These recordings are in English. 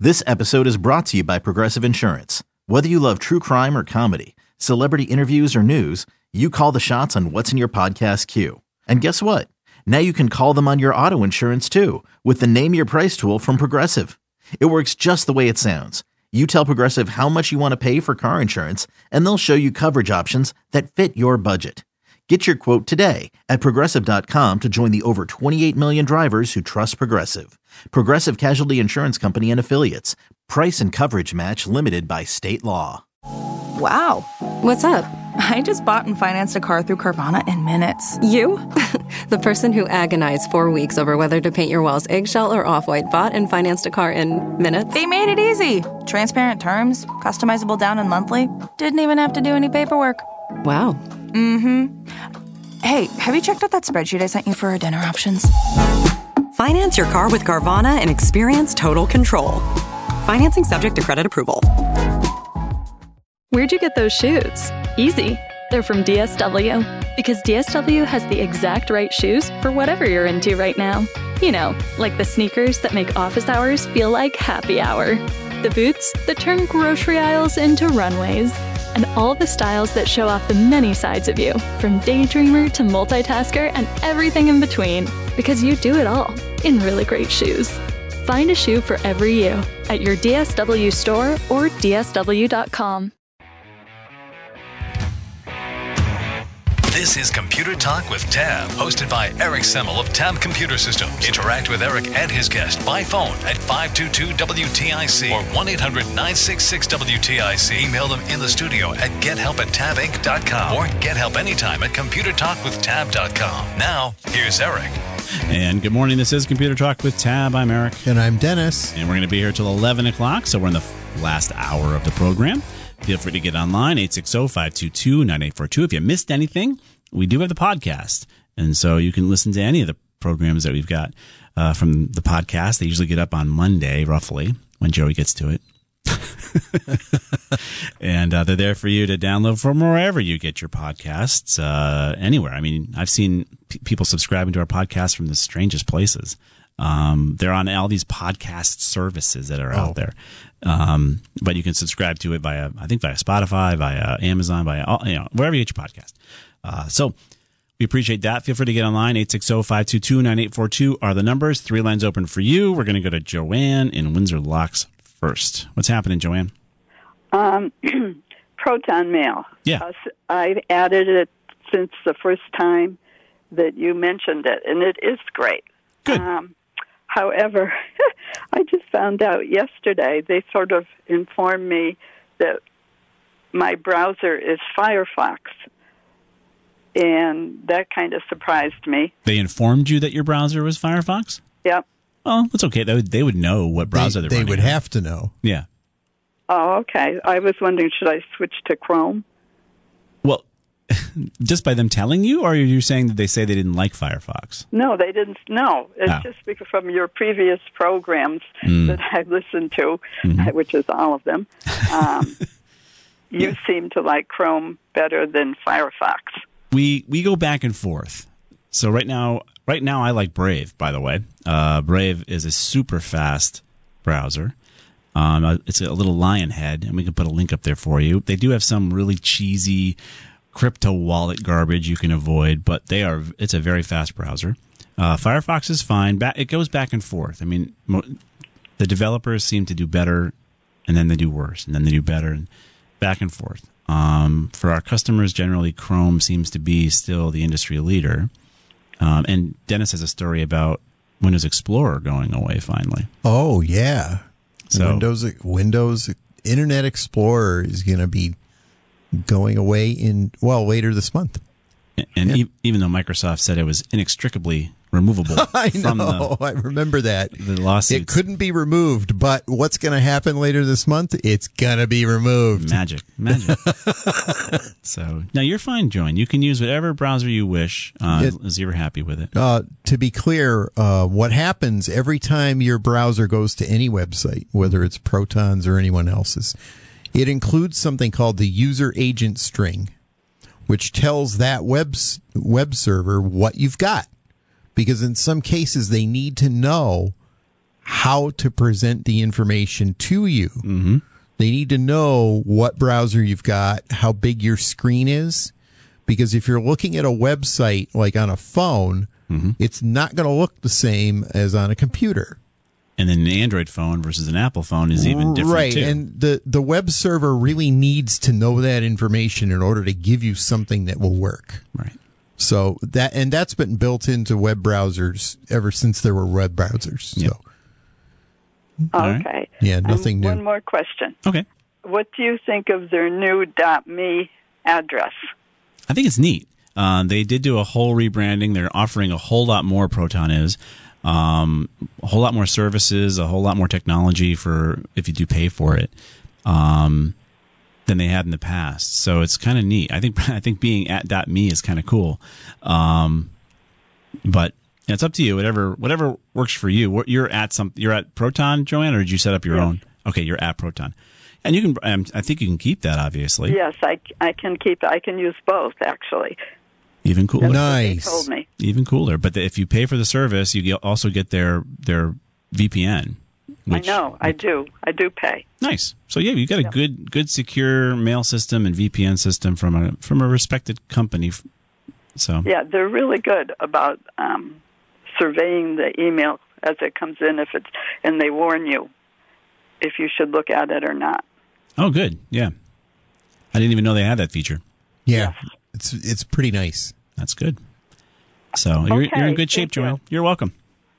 This episode is brought to you by Progressive Insurance. Whether you love true crime or comedy, celebrity interviews or news, you call the shots on what's in your podcast queue. And guess what? Now you can call them on your auto insurance too with the Name Your Price tool from Progressive. It works just the way it sounds. You tell Progressive how much you want to pay for car insurance, and they'll show you coverage options that fit your budget. Get your quote today at Progressive.com to join the over 28 million drivers who trust Progressive. Progressive Casualty Insurance Company and Affiliates. Price and coverage match limited by state law. Wow. What's up? I just bought and financed a car through Carvana in minutes. You? The person who agonized 4 weeks over whether to paint your walls eggshell or off-white bought and financed a car in minutes? They made it easy. Transparent terms, customizable down and monthly. Didn't even have to do any paperwork. Wow. Mm-hmm. Hey, have you checked out that spreadsheet I sent you for our dinner options? Finance your car with Carvana and experience total control. Financing subject to credit approval. Where'd you get those shoes? Easy. They're from DSW. Because DSW has the exact right shoes for whatever you're into right now. You know, like the sneakers that make office hours feel like happy hour. The boots that turn grocery aisles into runways. And all the styles that show off the many sides of you, from daydreamer to multitasker and everything in between. Because you do it all in really great shoes. Find a shoe for every you at your DSW store or DSW.com. This is Computer Talk with Tab, hosted by Eric Semmel of Tab Computer Systems. Interact with Eric and his guest by phone at 522-WTIC or 1-800-966-WTIC. Email them in the studio at gethelp@tabinc.com or get help anytime at computertalkwithtab.com. Now, here's Eric. And good morning. This is Computer Talk with Tab. I'm Eric. And I'm Dennis. And we're going to be here till 11 o'clock, so we're in the last hour of the program. Feel free to get online, 860-522-9842. If you missed anything, we do have the podcast. And so you can listen to any of the programs that we've got from the podcast. They usually get up on Monday, roughly, when Joey gets to it. And they're there for you to download from wherever you get your podcasts, anywhere. I mean, I've seen people subscribing to our podcast from the strangest places. They're on all these podcast services that are out there. But you can subscribe to it via Spotify, via Amazon, wherever you get your podcast. So we appreciate that. Feel free to get online. 860-522-9842 are the numbers. 3 lines open for you. We're going to go to Joanne in Windsor Locks first. What's happening, Joanne? Proton Mail. Yeah. I've added it since the first time that you mentioned it, and it is great. Good. However, I just found out yesterday, they sort of informed me that my browser is Firefox, and that kind of surprised me. They informed you that your browser was Firefox? Yep. Oh, that's okay. They would know what browser they're running. They would have to know. Yeah. Oh, okay. I was wondering, should I switch to Chrome? Well, just by them telling you, or are you saying that they say they didn't like Firefox? No, they didn't. No, it's just because from your previous programs that I've listened to, which is all of them, you seem to like Chrome better than Firefox. We go back and forth. So right now I like Brave, by the way. Brave is a super fast browser. It's a little lion head, and we can put a link up there for you. They do have some really cheesy crypto wallet garbage you can avoid, but it's a very fast browser. Firefox is fine. It goes back and forth. I mean, the developers seem to do better, and then they do worse, and then they do better, and back and forth. For our customers, generally, Chrome seems to be still the industry leader. And Dennis has a story about Windows Explorer going away finally. Oh, yeah. So Windows Internet Explorer is going to be going away later this month. And even though Microsoft said it was inextricably removable I from know. I remember that. The lawsuits. It couldn't be removed, but what's going to happen later this month? It's going to be removed. Magic. So now you're fine, Joanne. You can use whatever browser you wish as you're happy with it. To be clear, what happens every time your browser goes to any website, whether it's Proton's or anyone else's, it includes something called the user agent string, which tells that web server what you've got. Because in some cases, they need to know how to present the information to you. Mm-hmm. They need to know what browser you've got, how big your screen is, because if you're looking at a website like on a phone, it's not going to look the same as on a computer. And then an Android phone versus an Apple phone is even different, right, too. and the web server really needs to know that information in order to give you something that will work. Right. So that's been built into web browsers ever since there were web browsers. Yep. So. Okay. Yeah, nothing new. One more question. Okay. What do you think of their new .me address? I think it's neat. They did do a whole rebranding. They're offering a whole lot more, Proton is. A whole lot more services, a whole lot more technology for if you do pay for it, than they had in the past. So it's kind of neat. I think being at .me is kind of cool. But it's up to you. Whatever works for you. You're at Proton, Joanne, or did you set up your own? Okay, you're at Proton, and you can. I think you can keep that. Obviously, yes, I can keep. I can use both actually. Even cooler. Nice. They told me. Even cooler. But if you pay for the service, you also get their VPN. Which, I know. I do pay. Nice. So yeah, you got a good secure mail system and VPN system from a respected company. So yeah, they're really good about surveying the email as it comes in, and they warn you if you should look at it or not. Oh, good. Yeah, I didn't even know they had that feature. Yeah, it's pretty nice. That's good. So you're in good shape, Joanne. You're welcome.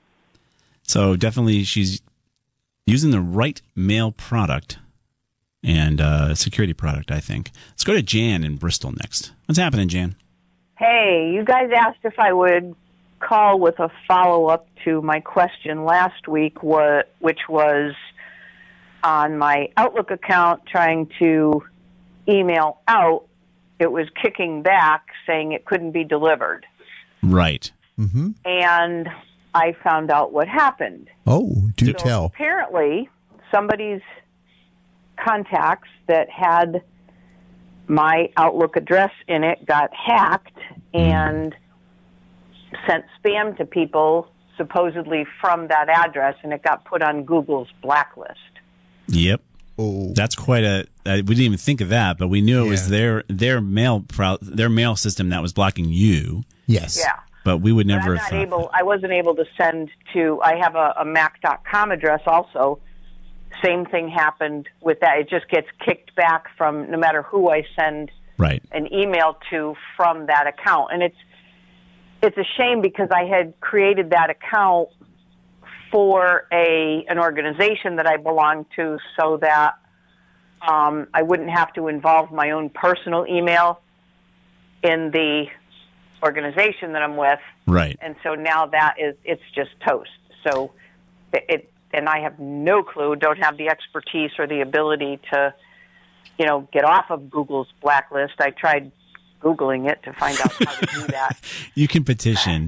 So definitely, she's using the right mail product and security product, I think. Let's go to Jan in Bristol next. What's happening, Jan? Hey, you guys asked if I would call with a follow-up to my question last week, which was on my Outlook account trying to email out. It was kicking back saying it couldn't be delivered. Right. Mm-hmm. And I found out what happened. Oh, do tell. Apparently, somebody's contacts that had my Outlook address in it got hacked and sent spam to people supposedly from that address, and it got put on Google's blacklist. Yep. Oh. That's quite we didn't even think of that, but we knew it was their mail system that was blocking you. Yes. Yeah. But we would never have thought. I wasn't able to send to, I have a Mac.com address also. Same thing happened with that. It just gets kicked back from no matter who I send an email to from that account. And it's a shame because I had created that account for an organization that I belong to so that I wouldn't have to involve my own personal email in the organization that I'm with. Right. And so now it's just toast. So and I have no clue, don't have the expertise or the ability to, get off of Google's blacklist. I tried Googling it to find out how to do that. You can petition.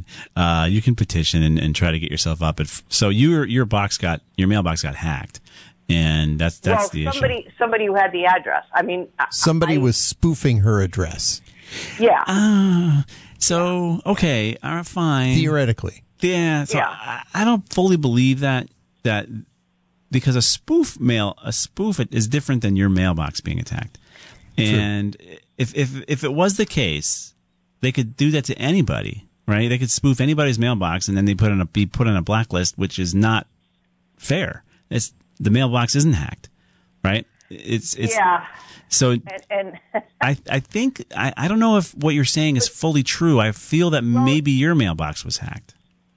And try to get yourself up. So your mailbox got hacked, and that's the issue. Somebody who had the address. I mean, somebody was spoofing her address. Yeah. So okay, fine. Theoretically. Yeah. So yeah. I don't fully believe that because a spoof is different than your mailbox being attacked. And if it was the case, they could do that to anybody, right? They could spoof anybody's mailbox and then be put on a blacklist, which is not fair. The mailbox isn't hacked, right? It's yeah. So and I think I don't know if what you're saying is fully true. I feel that maybe your mailbox was hacked.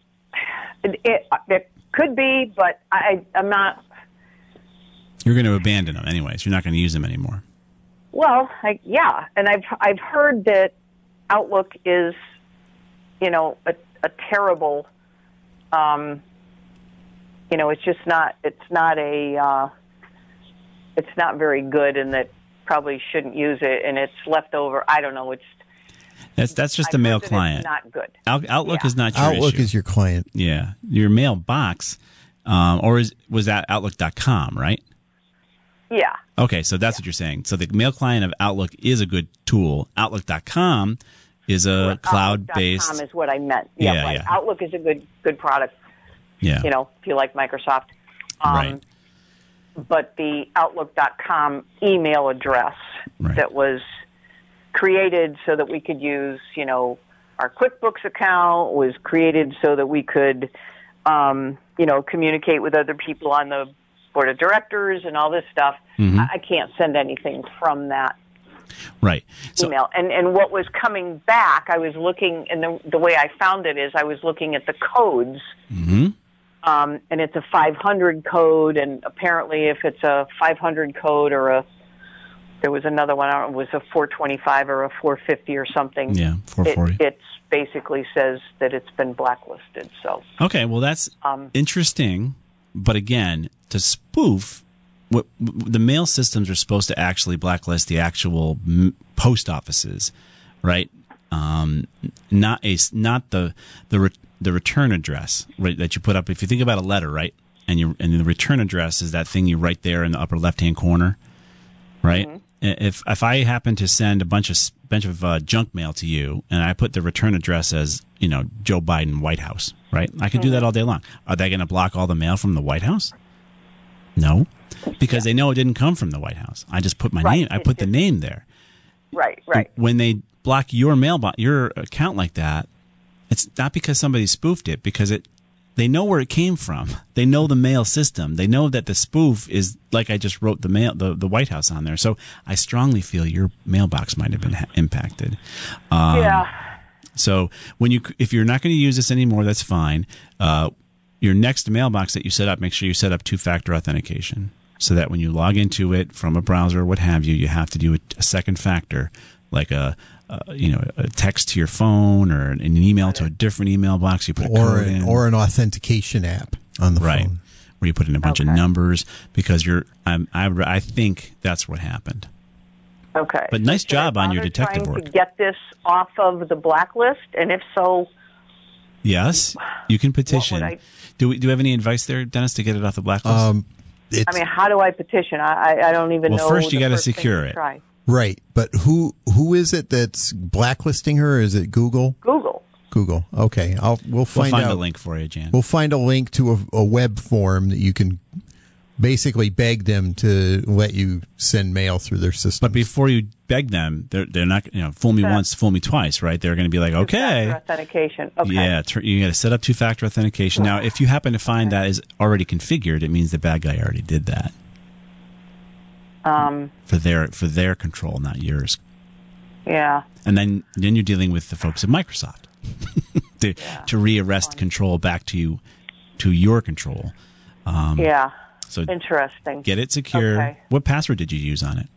It could be, but I'm not. You're going to abandon them anyways. You're not going to use them anymore. Well, and I've heard that Outlook is, a terrible. It's just not. It's not very good, and that probably shouldn't use it. And it's left over. I don't know. That's just a mail client. It's not good. Outlook is not your Outlook issue. is your client. Yeah, your mailbox, was that Outlook.com, right? Yeah. Okay, so that's what you're saying. So the mail client of Outlook is a good tool. Outlook.com is a cloud-based. Outlook.com is what I meant. Yeah. Outlook is a good product. Yeah. You know, if you like Microsoft. Right. But the Outlook.com email address that was created so that we could use, you know, our QuickBooks account was created so that we could, you know, communicate with other people on the board of directors and all this stuff. Mm-hmm. I can't send anything from that email. And what was coming back, I was looking, and the way I found it is I was looking at the codes. Mm-hmm. And it's a 500 code, and apparently if it's a 500 code or there was another one, I don't know, it was a 425 or a 450 or something. Yeah, 440. It basically says that it's been blacklisted. So okay, well that's interesting, but again, to spoof, the mail systems are supposed to actually blacklist the actual post offices, right? Not the return address, right, that you put up. If you think about a letter, right, and the return address is that thing you write there in the upper left hand corner, right? Mm-hmm. If I happen to send a bunch of junk mail to you, and I put the return address as, you know, Joe Biden White House, right? I can do that all day long. Are they going to block all the mail from the White House? No, because they know it didn't come from the White House. I just put my name. I put the name there. Right. When they block your your account like that, it's not because somebody spoofed it, because they know where it came from. They know the mail system. They know that the spoof is, like I just wrote the White House on there. So I strongly feel your mailbox might have been impacted. Yeah. So if you're not going to use this anymore, that's fine. Your next mailbox that you set up, make sure you set up 2-factor authentication, so that when you log into it from a browser or what have you, you have to do a second factor, like a text to your phone or an email to a different email box. You put a code in, or an authentication app on the phone, where you put in a bunch of numbers, because I think that's what happened. Okay. But nice job on your detective work. To get this off of the blacklist, and if so, yes, you can petition. Do you have any advice there, Dennis, to get it off the blacklist? I mean, how do I petition? I don't even know. Well, first you got to secure it. Try. Right, but who is it that's blacklisting her? Is it Google? Google. Okay, we'll find a link for you, Jan. We'll find a link to a web form that you can basically beg them to let you send mail through their system. But before you beg them, they're not, fool me once, fool me twice, right? They're going to be like, okay. 2-factor authentication. Okay. Yeah, you got to set up 2-factor authentication. Now, if you happen to find that is already configured, it means the bad guy already did that. For their control, not yours. Yeah. And then you're dealing with the folks at Microsoft to re-arrest control back to your control. Yeah. So interesting. Get it secure. Okay. What password did you use on it?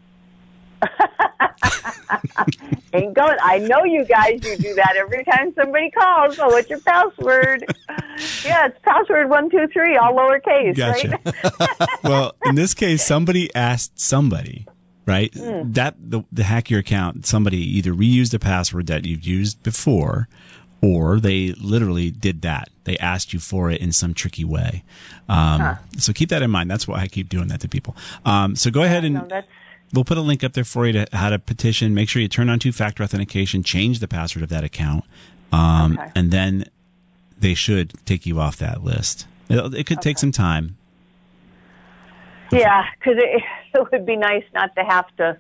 Ain't going. I know you guys. You do that every time somebody calls. Oh, what's your password? Yeah, it's password 123, all lowercase. Gotcha. Right? Well, in this case, somebody asked somebody, right? That the hack your account. Somebody either reused a password that you've used before, or they literally did that. They asked you for it in some tricky way. So keep that in mind. That's why I keep doing that to people. So go ahead and we'll put a link up there for you to how to petition. Make sure you turn on 2-factor authentication, change the password of that account, and then they should take you off that list. It could take some time. Yeah, because it would be nice not to have to,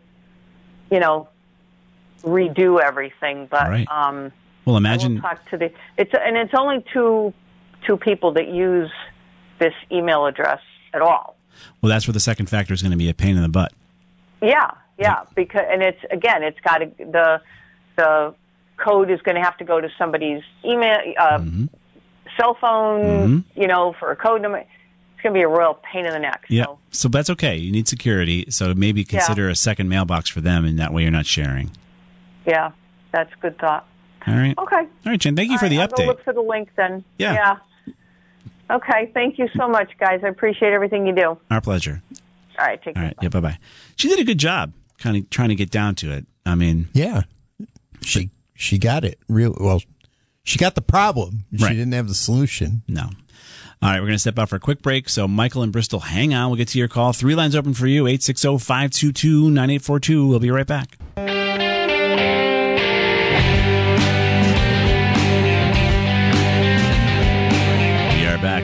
redo everything. But right. Well, imagine. Talk to it's only two people that use this email address at all. Well, that's where the second factor is going to be a pain in the butt. Yeah, because it's got the code is going to have to go to somebody's email, cell phone, for a code number. It's going to be a real pain in the neck. Yeah, so that's okay. You need security, so maybe consider a second mailbox for them, and that way you're not sharing. Yeah, that's a good thought. All right. Okay. All right, Jen. Thank you for the update. I'll go look for the link then. Yeah. Okay. Thank you so much, guys. I appreciate everything you do. Our pleasure. All right. Take care. All right. Yeah. Bye-bye. She did a good job, kind of trying to get down to it. I mean, yeah, she got it real well. She got the problem. She Right. didn't have the solution. No. All right, we're going to step out for a quick break. So, Michael in Bristol, hang on. We'll get to your call. 3 lines open for you, 860-522-9842. We'll be right back. We are back.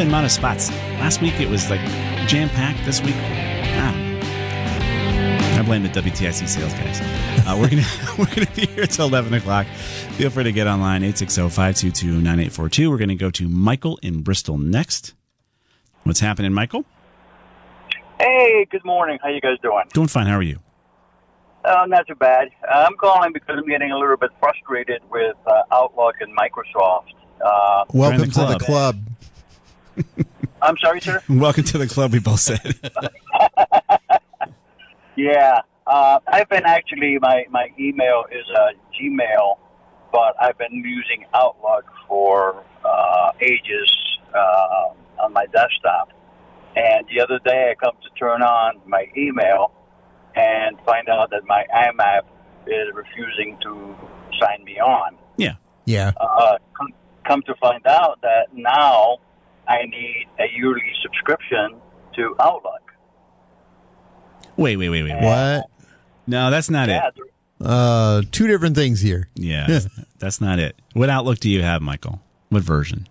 amount of spots. Last week it was like jam-packed. This week, I don't know. I blame the WTIC sales guys. We're gonna be here till 11 o'clock. Feel free to get online, 860-522-9842. We're going to go to Michael in Bristol next. What's happening, Michael? Hey, good morning. How you guys doing? Doing fine. How are you? Not too bad. I'm calling because I'm getting a little bit frustrated with Outlook and Microsoft. Welcome to the club. I'm sorry, sir? Welcome to the club, we both said. Yeah. I've been actually, my email is Gmail, but I've been using Outlook for ages on my desktop. And the other day I come to turn on my email and find out that my IMAP is refusing to sign me on. Yeah. Yeah. Come to find out that now I need a yearly subscription to Outlook. Wait. What? No, that's not it. Two different things here. Yeah, that's not it. What Outlook do you have, Michael? What version?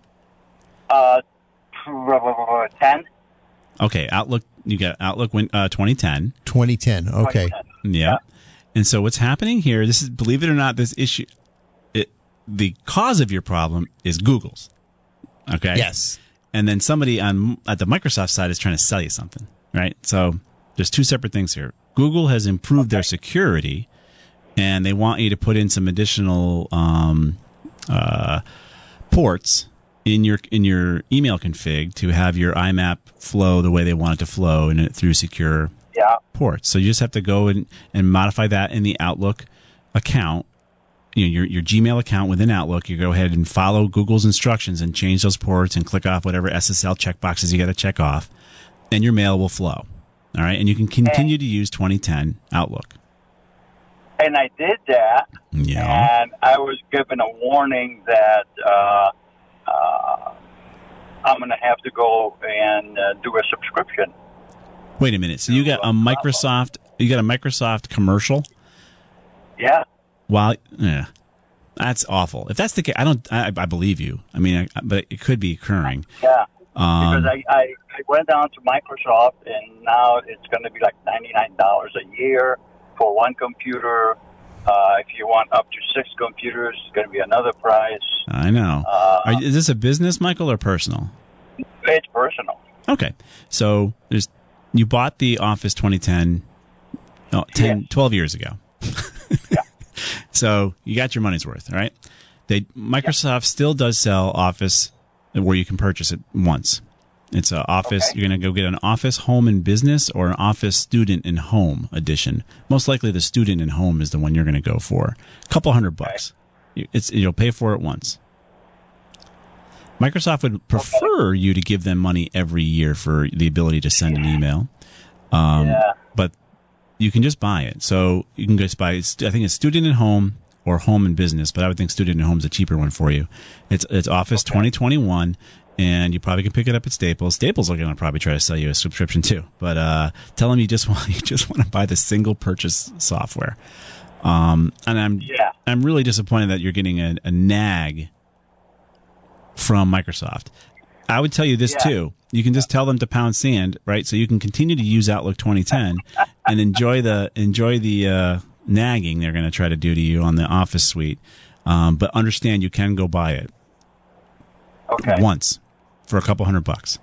10. Okay, Outlook. You got Outlook 2010. 2010. Okay. 2010. Yeah. And so what's happening here? This is, believe it or not, this issue. The cause of your problem is Google's. Okay. Yes. And then somebody at the Microsoft side is trying to sell you something, right? So there's two separate things here. Google has improved their security, and they want you to put in some additional ports in your email config to have your IMAP flow the way they want it to flow and through secure ports. So you just have to go and modify that in the Outlook account. Your Gmail account within Outlook. You go ahead and follow Google's instructions and change those ports and click off whatever SSL checkboxes you got to check off, and your mail will flow. All right, and you can continue to use 2010 Outlook. And I did that, and I was given a warning that I'm going to have to go and do a subscription. Wait a minute. So you got a Microsoft? You got a Microsoft commercial? Yeah. Yeah, that's awful. If that's the case, I believe you. I mean, but it could be occurring. Yeah. Because I went down to Microsoft, and now it's going to be like $99 a year for one computer. If you want up to 6 computers, it's going to be another price. I know. Is this a business, Michael, or personal? It's personal. Okay. So you bought the Office 2010 12 years ago. Yeah. So you got your money's worth, all right? Microsoft still does sell Office where you can purchase it once. It's an Office. Okay. You're going to go get an Office Home and Business or an Office Student and Home edition. Most likely the Student and Home is the one you're going to go for. A couple $100. You'll pay for it once. Microsoft would prefer you to give them money every year for the ability to send an email. But you can just buy it. So you can just buy, I think it's Student and Home or Home and Business, but I would think Student and Home is a cheaper one for you. It's Office 2021, and you probably can pick it up at Staples. Staples are going to probably try to sell you a subscription too, but tell them you just want to buy the single purchase software. And I'm really disappointed that you're getting a nag from Microsoft. I would tell you this too. You can just tell them to pound sand, right? So you can continue to use Outlook 2010 and enjoy the nagging they're going to try to do to you on the Office suite. But understand you can go buy it once for a couple $100.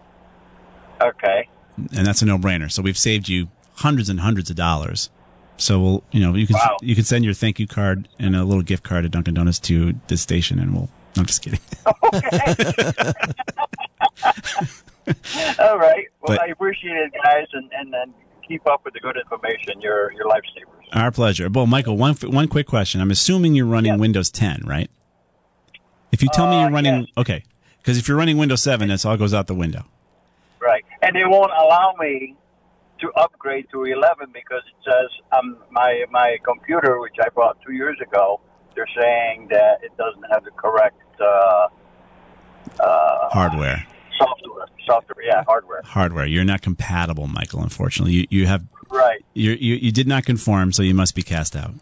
Okay. And that's a no-brainer. So we've saved you hundreds and hundreds of dollars. So you can send your thank you card and a little gift card at Dunkin' Donuts to this station, and I'm just kidding. Okay. All right. Well, I appreciate it, guys, and keep up with the good information. You're lifesavers. Our pleasure. Well, Michael, one quick question. I'm assuming you're running Windows 10, right? If you tell me you're running, okay, because if you're running Windows 7, that's all goes out the window. Right, and they won't allow me to upgrade to 11 because it says my computer, which I bought 2 years ago, they're saying that it doesn't have the correct hardware. Hardware. Hardware. You're not compatible, Michael. Unfortunately, you have You did not conform, so you must be cast out.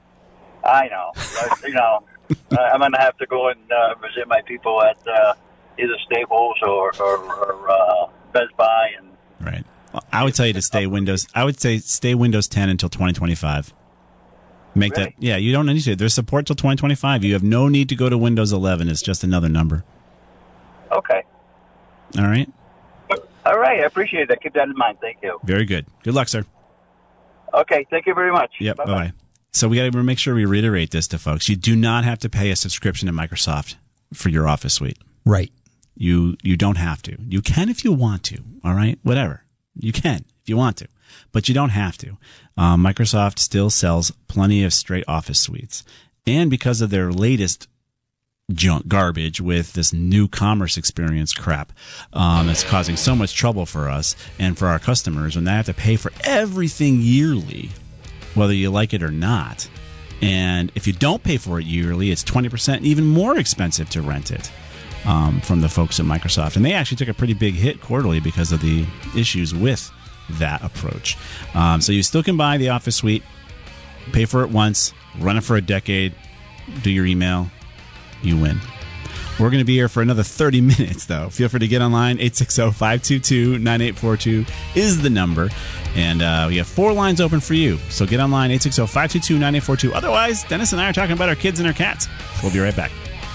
I know. I'm going to have to go and visit my people at either Staples or Best Buy. And right. Well, I would tell you to stay Windows. I would say stay Windows 10 until 2025. Make really? that. Yeah, you don't need to. There's support till 2025. You have no need to go to Windows 11. It's just another number. Okay. All right. All right. I appreciate that. Keep that in mind. Thank you. Very good. Good luck, sir. Okay. Thank you very much. Yep. Bye-bye. Bye-bye. So we got to make sure we reiterate this to folks. You do not have to pay a subscription to Microsoft for your Office suite. Right. You don't have to. You can if you want to. All right. Whatever. You can if you want to, but you don't have to. Microsoft still sells plenty of straight Office suites, and because of their latest garbage with this new commerce experience crap, that's causing so much trouble for us and for our customers when they have to pay for everything yearly, whether you like it or not. And if you don't pay for it yearly, it's 20% even more expensive to rent it. From the folks at Microsoft. And they actually took a pretty big hit quarterly because of the issues with that approach. So you still can buy the Office suite, pay for it once, run it for a decade, do your email, you win. We're going to be here for another 30 minutes, though. Feel free to get online. 860-522-9842 is the number. And we have 4 lines open for you. So get online, 860-522-9842. Otherwise, Dennis and I are talking about our kids and our cats. We'll be right back.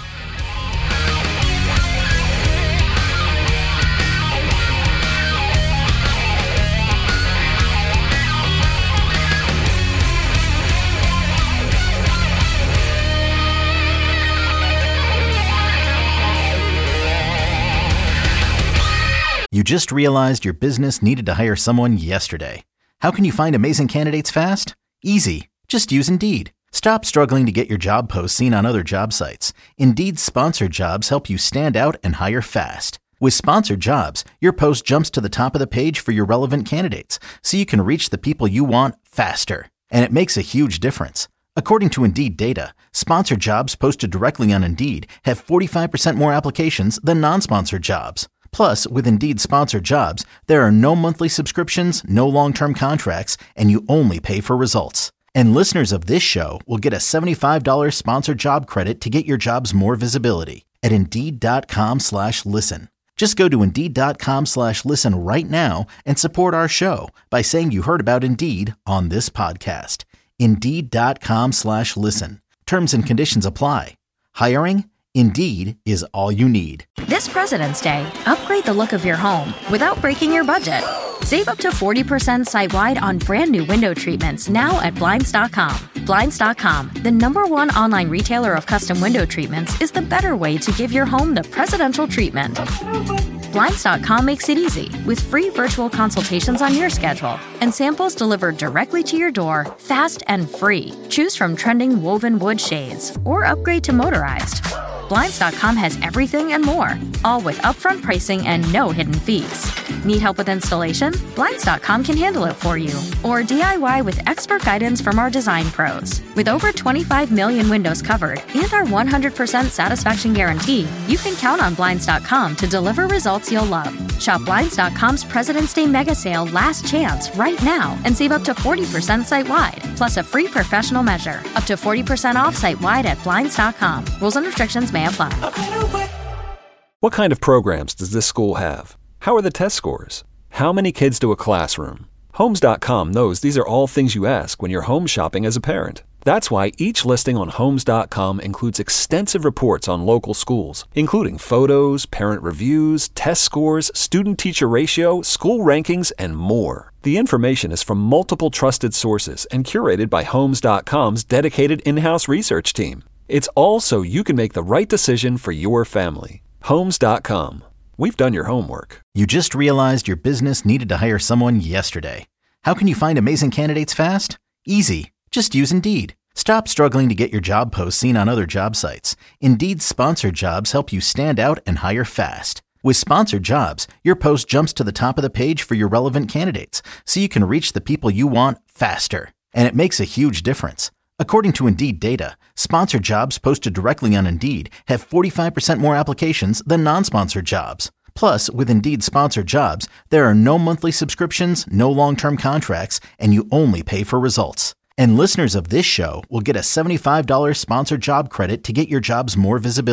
You just realized your business needed to hire someone yesterday. How can you find amazing candidates fast? Easy. Just use Indeed. Stop struggling to get your job posts seen on other job sites. Indeed's sponsored jobs help you stand out and hire fast. With sponsored jobs, your post jumps to the top of the page for your relevant candidates, so you can reach the people you want faster. And it makes a huge difference. According to Indeed data, sponsored jobs posted directly on Indeed have 45% more applications than non-sponsored jobs. Plus, with Indeed sponsored jobs, there are no monthly subscriptions, no long-term contracts, and you only pay for results. And listeners of this show will get a $75 sponsored job credit to get your jobs more visibility at Indeed.com/listen. Just go to Indeed.com/listen right now and support our show by saying you heard about Indeed on this podcast. Indeed.com/listen. Terms and conditions apply. Hiring? Indeed is all you need. This President's Day, upgrade the look of your home without breaking your budget. Save up to 40% site-wide on brand new window treatments now at Blinds.com. Blinds.com, the #1 online retailer of custom window treatments, is the better way to give your home the presidential treatment. Blinds.com makes it easy with free virtual consultations on your schedule and samples delivered directly to your door, fast and free. Choose from trending woven wood shades or upgrade to motorized. Blinds.com has everything and more, all with upfront pricing and no hidden fees. Need help with installation? Blinds.com can handle it for you. Or DIY with expert guidance from our design pros. With over 25 million windows covered and our 100% satisfaction guarantee, you can count on Blinds.com to deliver results you'll love. Shop Blinds.com's President's Day Mega Sale Last Chance right now and save up to 40% site-wide, plus a free professional measure. Up to 40% off site-wide at Blinds.com. Rules and restrictions may apply. What kind of programs does this school have? How are the test scores? How many kids do a classroom? Homes.com knows these are all things you ask when you're home shopping as a parent. That's why each listing on Homes.com includes extensive reports on local schools, including photos, parent reviews, test scores, student-teacher ratio, school rankings, and more. The information is from multiple trusted sources and curated by Homes.com's dedicated in-house research team. It's all so you can make the right decision for your family. Homes.com. We've done your homework. You just realized your business needed to hire someone yesterday. How can you find amazing candidates fast? Easy. Just use Indeed. Stop struggling to get your job posts seen on other job sites. Indeed's sponsored jobs help you stand out and hire fast. With sponsored jobs, your post jumps to the top of the page for your relevant candidates, so you can reach the people you want faster. And it makes a huge difference. According to Indeed data, sponsored jobs posted directly on Indeed have 45% more applications than non-sponsored jobs. Plus, with Indeed sponsored jobs, there are no monthly subscriptions, no long-term contracts, and you only pay for results. And listeners of this show will get a $75 sponsored job credit to get your jobs more visibility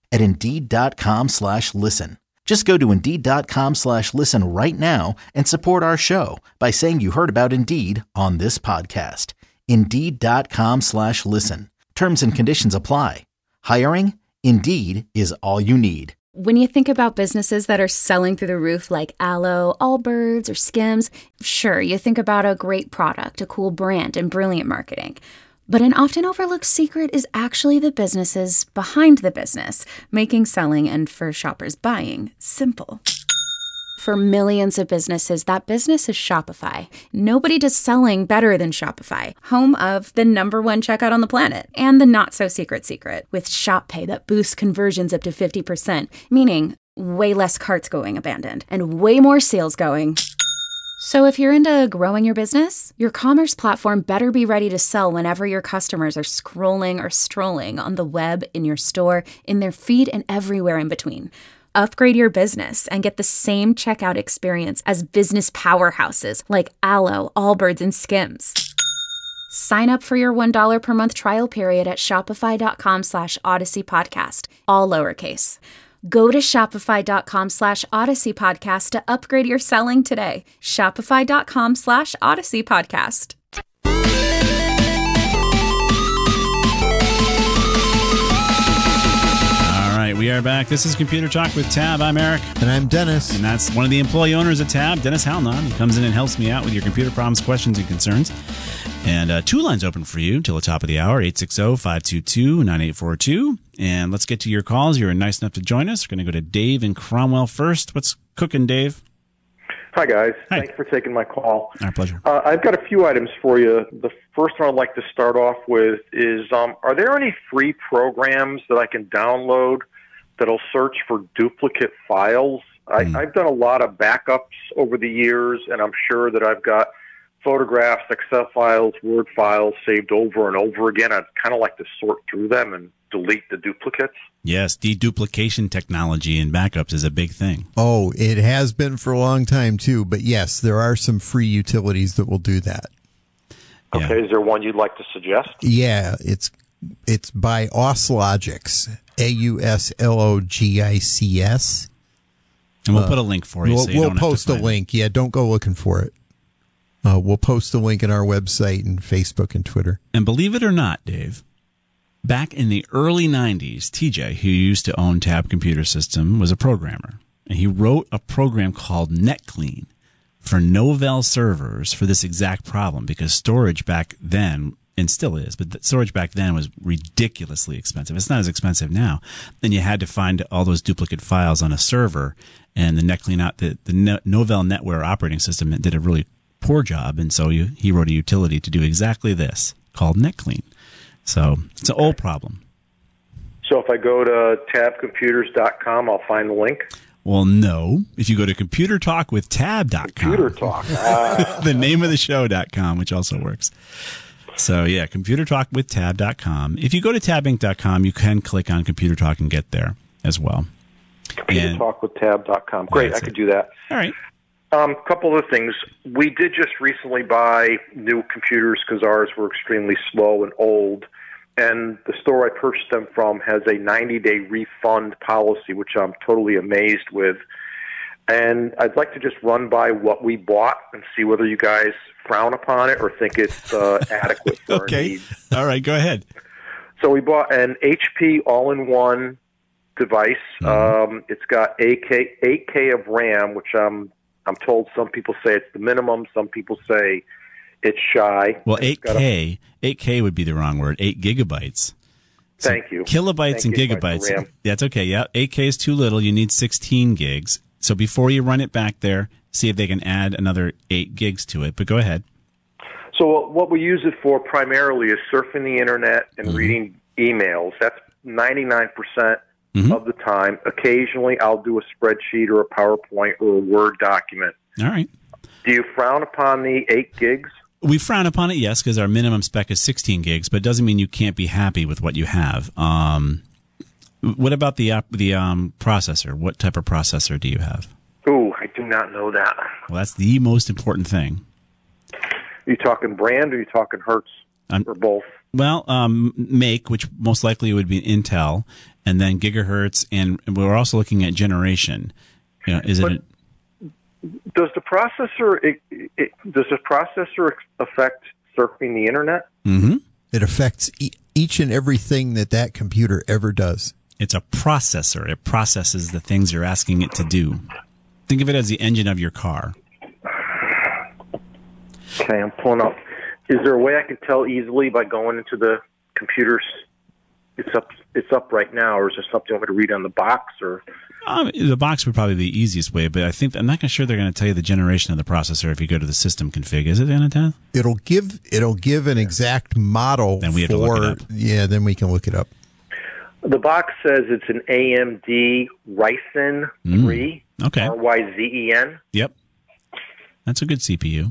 at Indeed.com/listen. Just go to Indeed.com/listen right now and support our show by saying you heard about Indeed on this podcast. Indeed.com/listen. Terms and conditions apply. Hiring? Indeed is all you need. When you think about businesses that are selling through the roof like Aloe, Allbirds, or Skims, sure, you think about a great product, a cool brand, and brilliant marketing. But an often overlooked secret is actually the businesses behind the business, making selling and for shoppers buying simple. For millions of businesses, that business is Shopify. Nobody does selling better than Shopify, home of the #1 checkout on the planet and the not-so-secret secret with Shop Pay that boosts conversions up to 50%, meaning way less carts going abandoned and way more sales going. So if you're into growing your business, your commerce platform better be ready to sell whenever your customers are scrolling or strolling on the web, in your store, in their feed, and everywhere in between. Upgrade your business and get the same checkout experience as business powerhouses like Aloe, Allbirds, and Skims. Sign up for your $1 per month trial period at shopify.com/Odyssey Podcast, all lowercase. Go to shopify.com/Odyssey Podcast to upgrade your selling today. Shopify.com/Odyssey Podcast. All right, we are back. This is Computer Talk with Tab. I'm Eric. And I'm Dennis. And that's one of the employee owners at Tab, Dennis Halnon. He comes in and helps me out with your computer problems, questions, and concerns. And 2 lines open for you till the top of the hour, 860-522-9842. And let's get to your calls. You're nice enough to join us. We're going to go to Dave in Cromwell first. What's cooking, Dave? Hi, guys. Hi. Thanks for taking my call. Our pleasure. I've got a few items for you. The first one I'd like to start off with is, are there any free programs that I can download that'll search for duplicate files? I've done a lot of backups over the years, and I'm sure that I've got photographs, Excel files, Word files saved over and over again. I'd kind of like to sort through them and delete the duplicates. Yes, deduplication technology in backups is a big thing. Oh, it has been for a long time, too. But yes, there are some free utilities that will do that. Okay, is there one you'd like to suggest? Yeah, it's by Auslogix, AUSLOGICS. And we'll put a link for you. We'll post a link. Yeah, don't go looking for it. We'll post a link on our website and Facebook and Twitter. And believe it or not, Dave, back in the early 90s, TJ, who used to own Tab Computer System, was a programmer. And he wrote a program called NetClean for Novell servers for this exact problem, because storage back then, and still is, but storage back then was ridiculously expensive. It's not as expensive now. Then you had to find all those duplicate files on a server, and the NetClean, the Novell NetWare operating system did a really poor job, and so he wrote a utility to do exactly this called NetClean. So it's an old problem. So if I go to tabcomputers.com, I'll find the link? Well, no. If you go to computertalkwithtab.com, Computer Talk. the name of the show.com, which also works. So yeah, computertalkwithtab.com. If you go to tabinc.com, you can click on Computer Talk and get there as well. Computertalkwithtab.com. Great, I could do that. All right. Couple of things. We did just recently buy new computers because ours were extremely slow and old. And the store I purchased them from has a 90-day refund policy, which I'm totally amazed with. And I'd like to just run by what we bought and see whether you guys frown upon it or think it's adequate for our needs. All right, go ahead. So we bought an HP all-in-one device. Mm-hmm. It's got 8K of RAM, which I'm told some people say it's the minimum. Some people say it's shy. Well, 8K would be the wrong word. 8 gigabytes. So Thank you. Kilobytes and gigabytes. That's okay. Yeah, 8K is too little. You need 16 gigs. So before you run it back there, see if they can add another 8 gigs to it. But go ahead. So what we use it for primarily is surfing the internet and reading emails. That's 99% of the time. Occasionally, I'll do a spreadsheet or a PowerPoint or a Word document. All right. Do you frown upon the 8 gigs? We frown upon it, yes, because our minimum spec is 16 gigs, but it doesn't mean you can't be happy with what you have. What about the processor? What type of processor do you have? Ooh, I do not know that. Well, that's the most important thing. Are you talking brand or are you talking hertz or both? Well, make, which most likely would be Intel, and then gigahertz, and we're also looking at generation. Does the processor affect surfing the internet? Mm-hmm. It affects each and everything that computer ever does. It's a processor. It processes the things you're asking it to do. Think of it as the engine of your car. Okay, I'm pulling up. Is there a way I can tell easily by going into the computers? It's up right now, or is there something you want me to read on the box? Or the box would probably be the easiest way, but I'm not sure they're going to tell you the generation of the processor if you go to the system config. Is it going to tell? It'll give an exact model. Then we have to look it up. Yeah, then we can look it up. The box says it's an AMD Ryzen 3. Okay. RYZEN. Yep. That's a good CPU.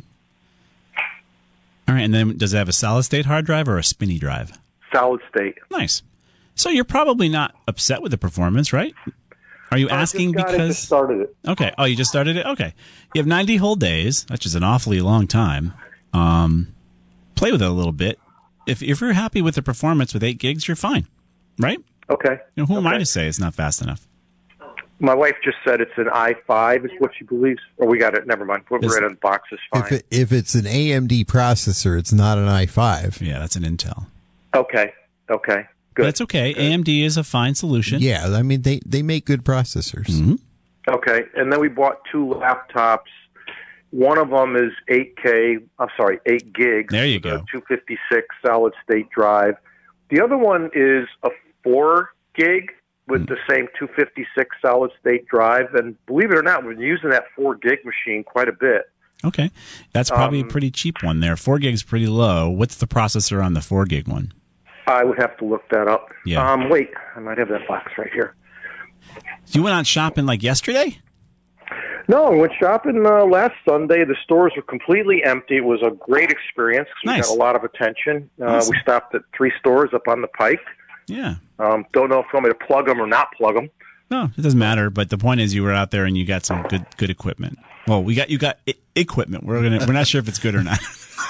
All right, and then does it have a solid-state hard drive or a spinny drive? Solid state. Nice. So you're probably not upset with the performance, right? Are you asking because... I just started it. Okay. Oh, you just started it? Okay. You have 90 whole days, which is an awfully long time. Play with it a little bit. If you're happy with the performance with 8 gigs, you're fine, right? Okay. Who am I to say it's not fast enough? My wife just said it's an i5 is what she believes. Or we got it. Never mind. What we're in the box is fine. If it's an AMD processor, it's not an i5. Yeah, that's an Intel. Okay. Good. That's okay. Good. AMD is a fine solution. Yeah, I mean, they make good processors. Mm-hmm. Okay, and then we bought 2 laptops. One of them is 8 gigs. There you go. 256 solid state drive. The other one is a 4 gig with the same 256 solid state drive. And believe it or not, we're using that 4 gig machine quite a bit. Okay. That's probably a pretty cheap one there. 4 gig's pretty low. What's the processor on the 4 gig one? I would have to look that up. Yeah. Wait, I might have that box right here. You went out shopping like yesterday? No, I went shopping last Sunday. The stores were completely empty. It was a great experience because we got a lot of attention. Awesome. We stopped at 3 stores up on the Pike. Yeah. Don't know if you want me to plug them or not plug them. No, it doesn't matter. But the point is, you were out there and you got some good equipment. Well, you got equipment. We're not sure if it's good or not.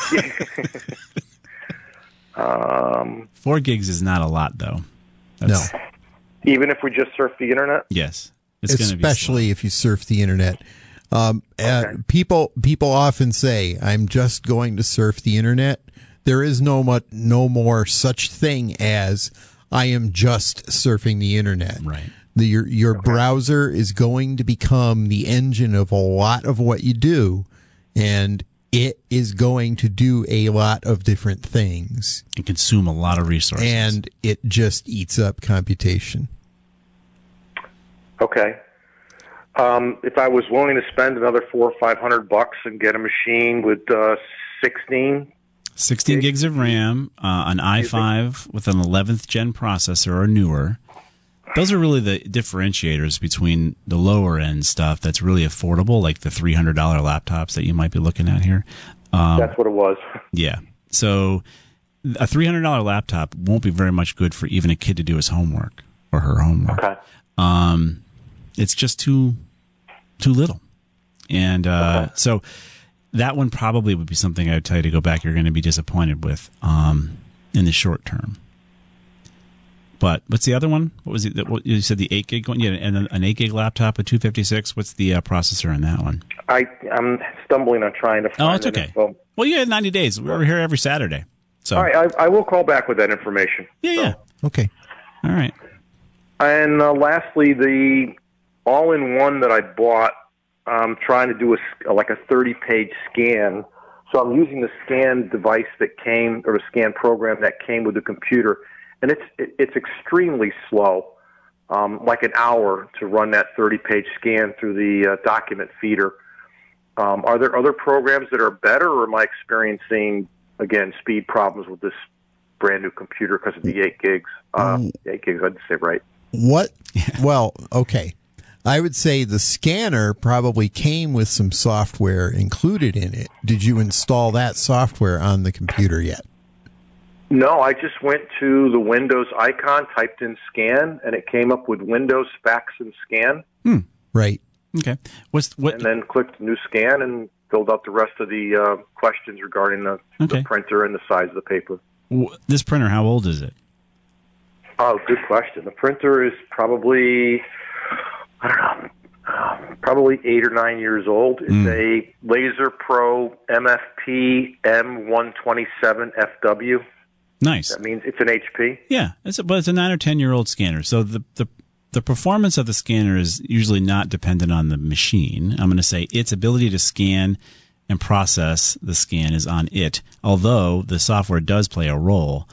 4 gigs is not a lot, though. No. Even if we just surf the internet? Yes. Especially if you surf the internet. People often say, I'm just going to surf the internet. There is no more such thing as I am just surfing the internet. Right. Your browser is going to become the engine of a lot of what you do, and it is going to do a lot of different things. And consume a lot of resources. And it just eats up computation. Okay. If I was willing to spend another $400 or $500 and get a machine with 16 gigs of RAM, an i5 with an 11th gen processor or newer, those are really the differentiators between the lower end stuff that's really affordable, like the $300 laptops that you might be looking at here. That's what it was. Yeah. So a $300 laptop won't be very much good for even a kid to do his homework or her homework. Okay. It's just too little. And so that one probably would be something I would tell you to go back. You're going to be disappointed with in the short term. But what's the other one? What was it? What, you said the 8 gig one? Yeah, and an 8 gig laptop, a 256. What's the processor in that one? I'm stumbling on trying to find it. Oh, it's okay. Well, you had 90 days. We're here every Saturday. So. All right, I will call back with that information. Yeah. Okay. All right. And lastly, the all-in-one that I bought, I'm trying to do a 30-page scan. So I'm using the scan device that came, or the scan program that came with the computer, and it's extremely slow, like an hour to run that 30-page scan through the document feeder. Are there other programs that are better, or am I experiencing, again, speed problems with this brand-new computer because of the 8 gigs? 8 gigs, I'd say, right. What? Well, okay. I would say the scanner probably came with some software included in it. Did you install that software on the computer yet? No, I just went to the Windows icon, typed in scan, and it came up with Windows fax and scan. Right. Okay. And then clicked new scan and filled out the rest of the questions regarding the printer and the size of the paper. This printer, how old is it? Oh, good question. The printer is probably, I don't know, probably 8 or 9 years old. It's a Laser Pro MFP M127FW. Nice. That means it's an HP. Yeah, but it's a 9 or 10-year-old scanner. So the performance of the scanner is usually not dependent on the machine. I'm going to say its ability to scan and process the scan is on it. Although the software does play a role,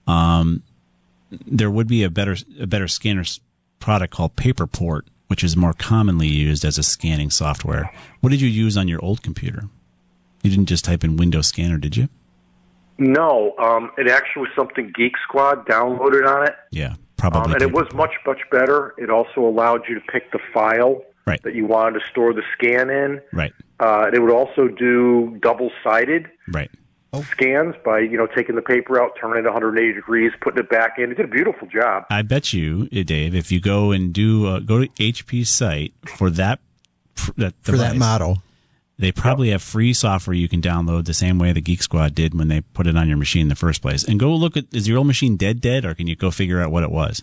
there would be a better scanner product called Paperport, which is more commonly used as a scanning software. What did you use on your old computer? You didn't just type in Windows Scanner, did you? No, it actually was something Geek Squad downloaded on it. Yeah, probably. And it was much, much better. It also allowed you to pick the file that you wanted to store the scan in. Right. It would also do double-sided scans by, taking the paper out, turning it 180 degrees, putting it back in. It did a beautiful job. I bet you, Dave, if you go and go to HP's site for that device, that model, they probably have free software you can download the same way the Geek Squad did when they put it on your machine in the first place. And go look at, is your old machine dead, or can you go figure out what it was?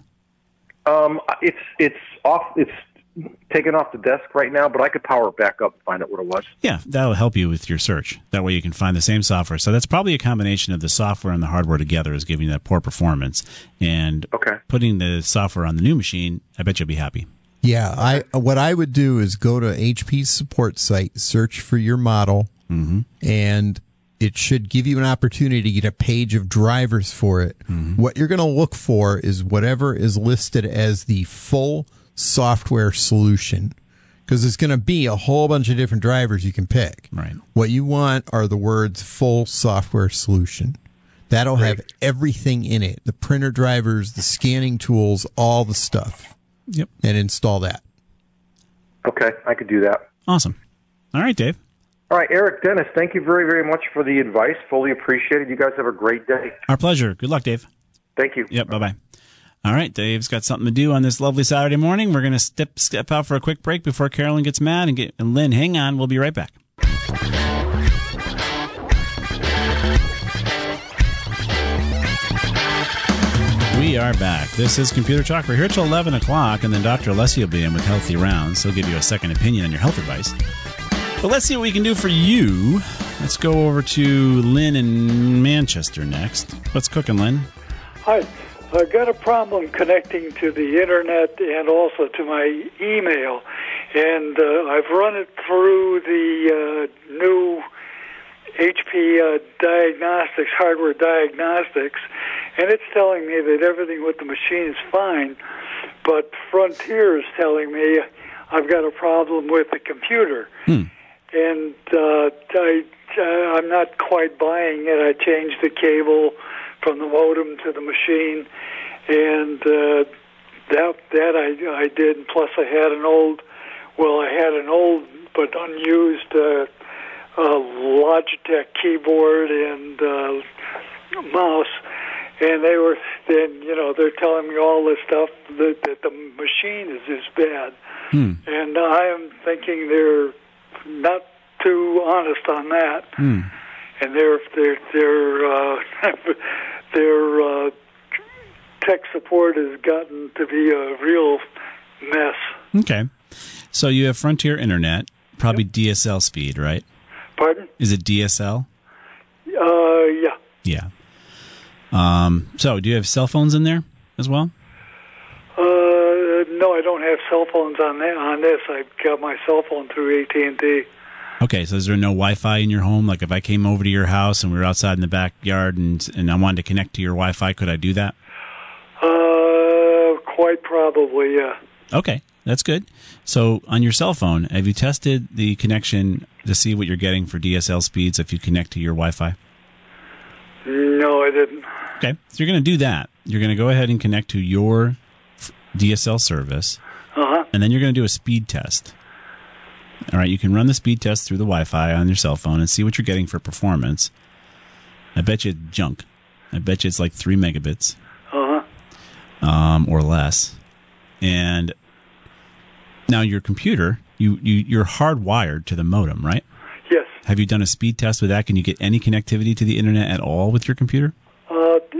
It's off. It's taken off the desk right now, but I could power it back up and find out what it was. Yeah, that'll help you with your search. That way you can find the same software. So that's probably a combination of the software and the hardware together is giving you that poor performance. And putting the software on the new machine, I bet you'll be happy. Yeah, what I would do is go to HP's support site, search for your model, and it should give you an opportunity to get a page of drivers for it. What you're going to look for is whatever is listed as the full software solution, because there's going to be a whole bunch of different drivers you can pick. Right. What you want are the words full software solution. That'll have everything in it, the printer drivers, the scanning tools, all the stuff. Yep. And install that. Okay, I could do that. Awesome. All right, Dave. All right, Eric, Dennis, thank you very, very much for the advice. Fully appreciated. You guys have a great day. Our pleasure. Good luck, Dave. Thank you. Yep, bye-bye. All right, Dave's got something to do on this lovely Saturday morning. We're going to step out for a quick break before Carolyn gets mad. And Lynn, hang on. We'll be right back. We are back. This is Computer Talk. We're here till 11 o'clock, and then Dr. Alessi will be in with Healthy Rounds. He'll give you a second opinion on your health advice. But let's see what we can do for you. Let's go over to Lynn in Manchester next. What's cooking, Lynn? Hi. I've got a problem connecting to the Internet and also to my email. And I've run it through the new HP diagnostics, hardware diagnostics, and it's telling me that everything with the machine is fine. But Frontier is telling me I've got a problem with the computer. And I'm not quite buying it. I changed the cable from the modem to the machine, and that I did. And plus, I had an old but unused Logitech keyboard and mouse, and they're telling me all this stuff that the machine is bad, and I am thinking they're not too honest on that, and their tech support has gotten to be a real mess. Okay, so you have Frontier Internet, probably DSL speed, right? Pardon? Is it DSL? Yeah. Yeah. So do you have cell phones in there as well? No, I don't have cell phones on this. I've got my cell phone through AT&T. Okay, so is there no Wi-Fi in your home? Like if I came over to your house and we were outside in the backyard and I wanted to connect to your Wi-Fi, could I do that? Quite probably, yeah. Okay, that's good. So on your cell phone, have you tested the connection to see what you're getting for DSL speeds if you connect to your Wi-Fi? No, I didn't. Okay, so you're going to do that. You're going to go ahead and connect to your DSL service, and then you're going to do a speed test. All right, you can run the speed test through the Wi-Fi on your cell phone and see what you're getting for performance. I bet you it's junk. I bet you it's like 3 megabits or less. And now your computer, you're hardwired to the modem, right? Yes. Have you done a speed test with that? Can you get any connectivity to the Internet at all with your computer?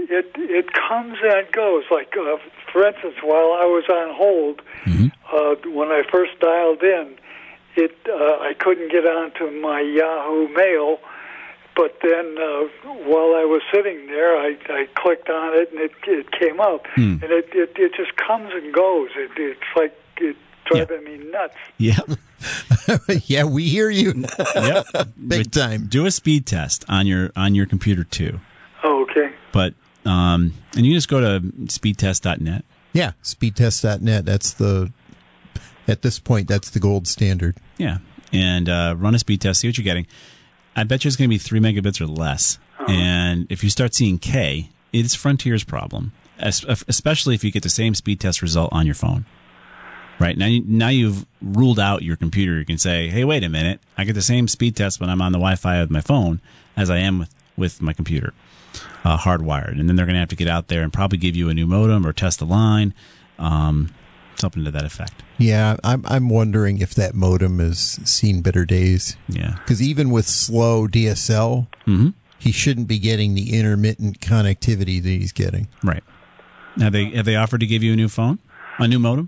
it comes and goes. Like, for instance, while I was on hold, when I first dialed in, I couldn't get onto my Yahoo Mail. But then while I was sitting there, I clicked on it, and it came up. And it just comes and goes. It's like it's driving me nuts. Yeah. Yeah, we hear you. Yep. Big time. Do a speed test on your computer too. Oh, okay. But and you just go to speedtest.net. Yeah, speedtest.net. At this point, that's the gold standard. Yeah. And run a speed test, see what you're getting. I bet you it's going to be 3 megabits or less. And if you start seeing K, it's Frontier's problem, especially if you get the same speed test result on your phone. Right? Now you've ruled out your computer. You can say, hey, wait a minute. I get the same speed test when I'm on the Wi-Fi with my phone as I am with my computer, hardwired. And then they're going to have to get out there and probably give you a new modem or test the line, something to that effect. Yeah, I'm wondering if that modem has seen better days. Yeah. Because even with slow DSL, he shouldn't be getting the intermittent connectivity that he's getting. Right. Have they offered to give you a new phone? A new modem?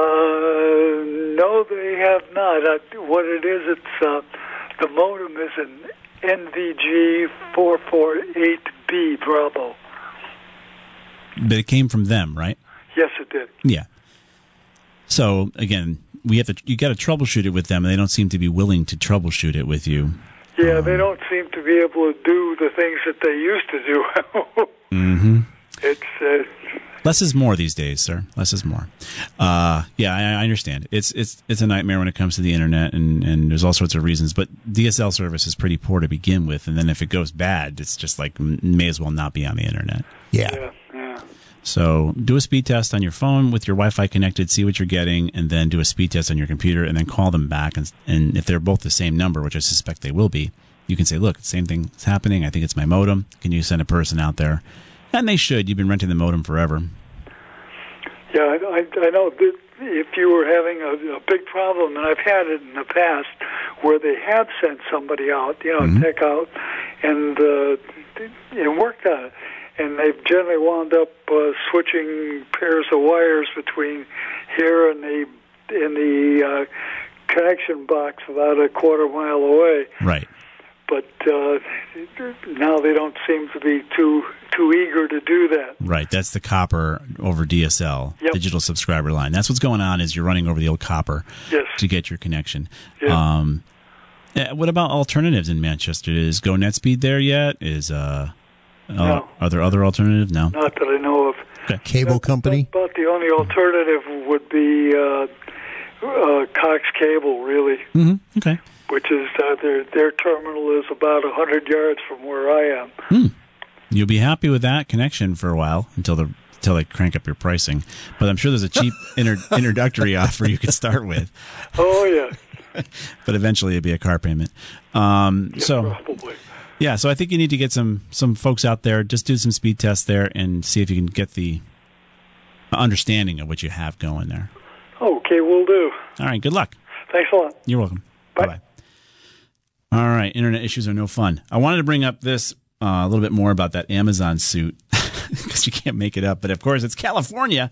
No, they have not. What it is, it's the modem is an NVG 448B Bravo. But it came from them, right? Yes, it did. Yeah. So again, you got to troubleshoot it with them, and they don't seem to be willing to troubleshoot it with you. Yeah, they don't seem to be able to do the things that they used to do. It's less is more these days, sir. Less is more. Yeah, I understand. It's a nightmare when it comes to the internet, and there's all sorts of reasons. But DSL service is pretty poor to begin with, and then if it goes bad, it's just like may as well not be on the internet. Yeah. So do a speed test on your phone with your Wi-Fi connected, see what you're getting, and then do a speed test on your computer, and then call them back. And if they're both the same number, which I suspect they will be, you can say, look, same thing is happening. I think it's my modem. Can you send a person out there? And they should. You've been renting the modem forever. Yeah, I know that if you were having a big problem, and I've had it in the past, where they have sent somebody out, tech out, and it worked on it. And they've generally wound up switching pairs of wires between here and the connection box about a quarter mile away. Right. But now they don't seem to be too eager to do that. Right. That's the copper over DSL, digital subscriber line. That's what's going on is you're running over the old copper to get your connection. Yes. What about alternatives in Manchester? Is GoNetspeed there yet? No. Are there other alternatives? No. Not that I know of. Okay. Cable company? But the only alternative would be Cox Cable, really. Okay. Which is their terminal is about 100 yards from where I am. You'll be happy with that connection for a while until they crank up your pricing. But I'm sure there's a cheap introductory offer you could start with. Oh yeah. But eventually it'd be a car payment. Probably. Yeah, so I think you need to get some folks out there, just do some speed tests there and see if you can get the understanding of what you have going there. Okay, will do. All right, good luck. Thanks a lot. You're welcome. Bye-bye. All right, internet issues are no fun. I wanted to bring up this a little bit more about that Amazon suit because you can't make it up. But, of course, it's California.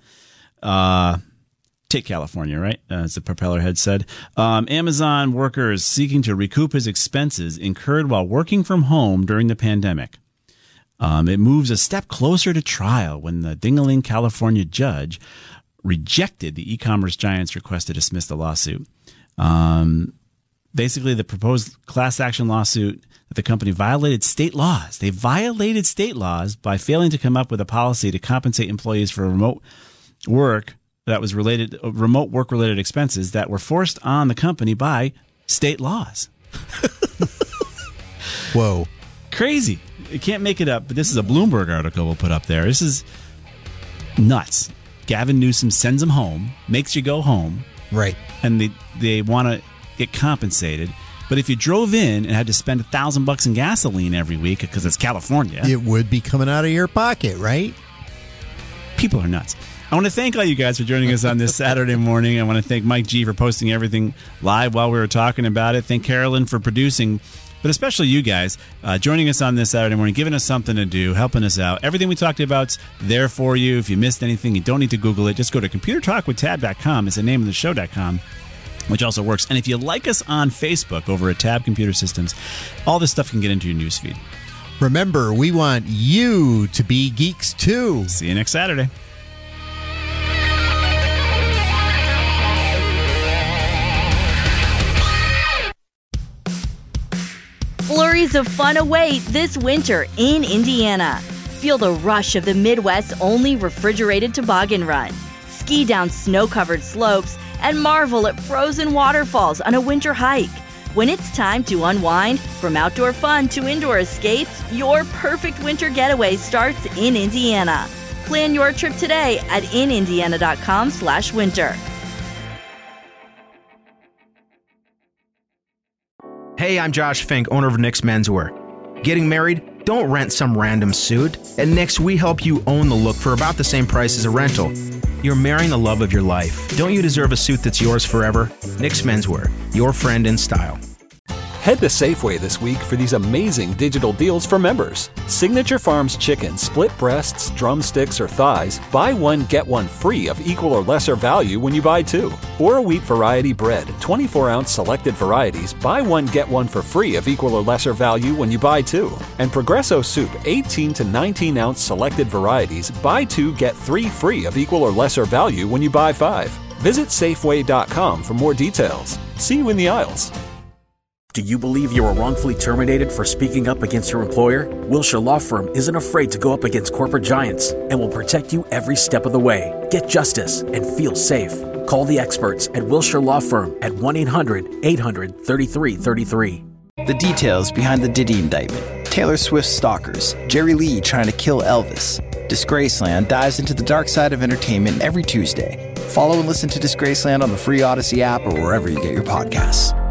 Take California, right? As the propeller head said. Amazon workers seeking to recoup his expenses incurred while working from home during the pandemic. It moves a step closer to trial when the Dingling, California judge rejected the e-commerce giant's request to dismiss the lawsuit. Basically, the proposed class action lawsuit that the company violated state laws. They violated state laws by failing to come up with a policy to compensate employees for remote work that was remote work-related expenses that were forced on the company by state laws. Whoa. Crazy. You can't make it up, but this is a Bloomberg article we'll put up there. This is nuts. Gavin Newsom sends them home, makes you go home. Right. And they want to get compensated. But if you drove in and had to spend $1,000 in gasoline every week because it's California, it would be coming out of your pocket, right? People are nuts. I want to thank all you guys for joining us on this Saturday morning. I want to thank Mike G for posting everything live while we were talking about it. Thank Carolyn for producing but especially you guys joining us on this Saturday morning, giving us something to do, helping us out. Everything we talked about's there for you. If you missed anything, you don't need to Google it. Just go to computertalkwithtab.com. It's the name of the show.com. Which also works. And if you like us on Facebook over at Tab Computer Systems, all this stuff can get into your newsfeed. Remember, we want you to be geeks too. See you next Saturday. Flurries of fun await this winter in Indiana. Feel the rush of the Midwest's only refrigerated toboggan run. Ski down snow-covered slopes and marvel at frozen waterfalls on a winter hike. When it's time to unwind, from outdoor fun to indoor escapes, your perfect winter getaway starts in Indiana. Plan your trip today at inindiana.com/winter. Hey, I'm Josh Fink, owner of Nick's Menswear. Getting married? Don't rent some random suit. At Nick's, we help you own the look for about the same price as a rental. You're marrying the love of your life. Don't you deserve a suit that's yours forever? Nick's Menswear, your friend in style. Head to Safeway this week for these amazing digital deals for members. Signature Farms chicken, split breasts, drumsticks, or thighs, buy one, get one free of equal or lesser value when you buy two. Or a wheat variety bread, 24-ounce selected varieties, buy one, get one for free of equal or lesser value when you buy two. And Progresso soup, 18 to 19-ounce selected varieties, buy two, get three free of equal or lesser value when you buy five. Visit Safeway.com for more details. See you in the aisles. Do you believe you were wrongfully terminated for speaking up against your employer? Wilshire Law Firm isn't afraid to go up against corporate giants and will protect you every step of the way. Get justice and feel safe. Call the experts at Wilshire Law Firm at 1-800-800-3333. The details behind the Diddy indictment. Taylor Swift's stalkers. Jerry Lee trying to kill Elvis. Disgraceland dives into the dark side of entertainment every Tuesday. Follow and listen to Disgraceland on the free Odyssey app or wherever you get your podcasts.